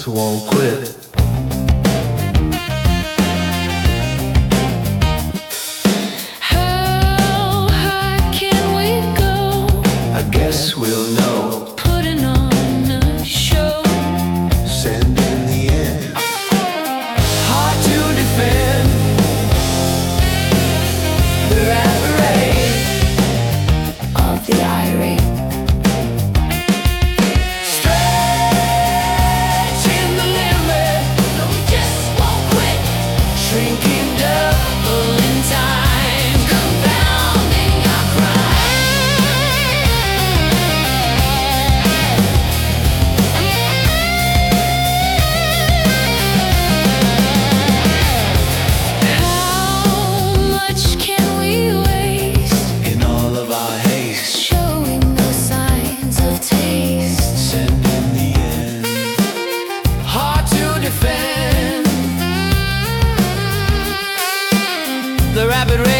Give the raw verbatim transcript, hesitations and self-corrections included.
won't quit. How high can we go? I guess we'll know. Putting on a show. Send in the end. Hard to defend. The rap parade of the irate. Stretching the limit, no, we just won't quit. Shrinking double in time, compounding our How much can we waste? In all of our haste. Showing no signs of taste. Send in the end. Hard to defend. The rapid rate